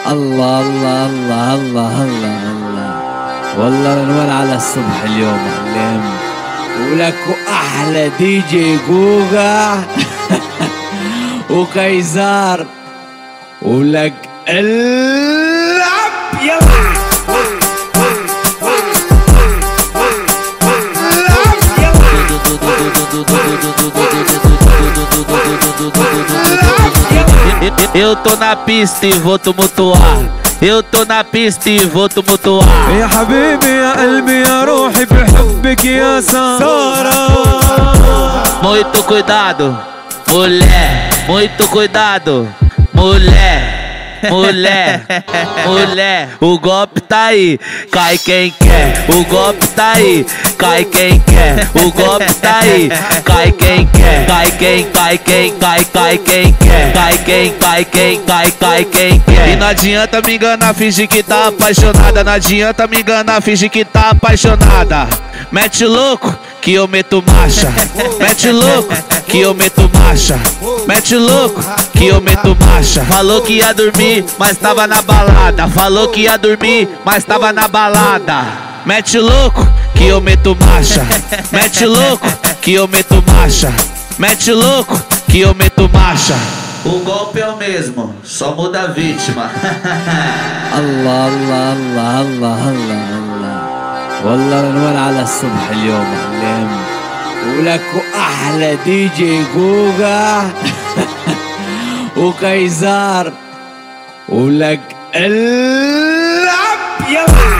الله الله الله الله الله الله، والله الانوار على الصبح اليوم علم، ولك احلى دي جي جوجا وكايزار، ولك العب يلا Eu tô na pista e vou tumultuar. Eu tô na pista e vou tumultuar. يا حبيبي يا قلبي يا روحي بحبك يا سارة. Muito cuidado, mulher. Muito cuidado, mulher. Mulher, mulher, o golpe tá aí, cai quem quer. O golpe tá aí, cai quem quer. O golpe tá aí, cai quem quer. Cai quem quem quer. Cai quem quer. E não adianta me enganar, fingir que tá apaixonada. Não adianta me enganar, fingir que tá apaixonada. Mete louco que eu meto marcha. Mete louco que eu meto marcha. Mete louco que eu meto marcha. Falou que ia dormir, mas tava na balada. Falou que ia dormir, mas tava na balada. Mete louco que eu meto marcha. Mete louco que eu meto marcha. Mete louco que eu meto marcha. O golpe é o mesmo, só muda a vítima. الله الله الله الله الله الله، والله الانوار على الصبح اليوم علم، ولك احلى دي جي جوجا وكايزار، ولك العب يلا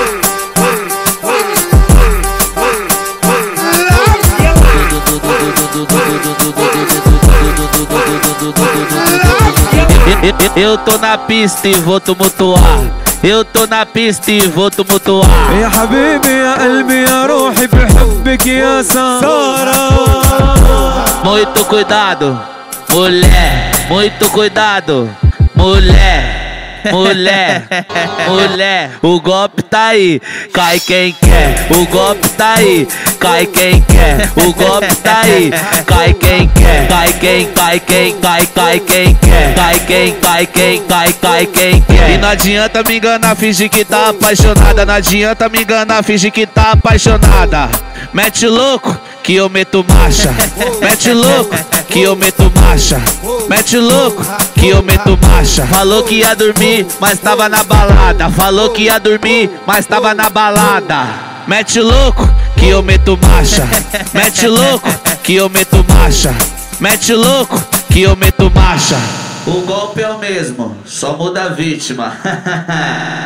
Eu tô na pista e vou tumultuar. Eu tô na pista e vou tumultuar. يا حبيبي يا قلبي يا روحي بحبك يا سارة. Muito cuidado, mulher. Muito cuidado, mulher. Mulher, mulher, o golpe tá aí, cai quem quer. O golpe tá aí, cai quem quer. O golpe tá aí, cai quem quer. Cai quem quer. Cai quem quer. E não adianta me enganar, fingir que tá apaixonada. Não adianta me enganar, fingir que tá apaixonada. Mete louco que eu meto marcha. Mete louco que eu meto marcha. Mete louco que eu meto marcha. Falou que ia dormir, mas tava na balada. Falou que ia dormir, mas tava na balada. Mete louco que eu meto marcha. Mete louco que eu meto marcha. Mete louco que eu meto marcha. O golpe é o mesmo, só muda a vítima.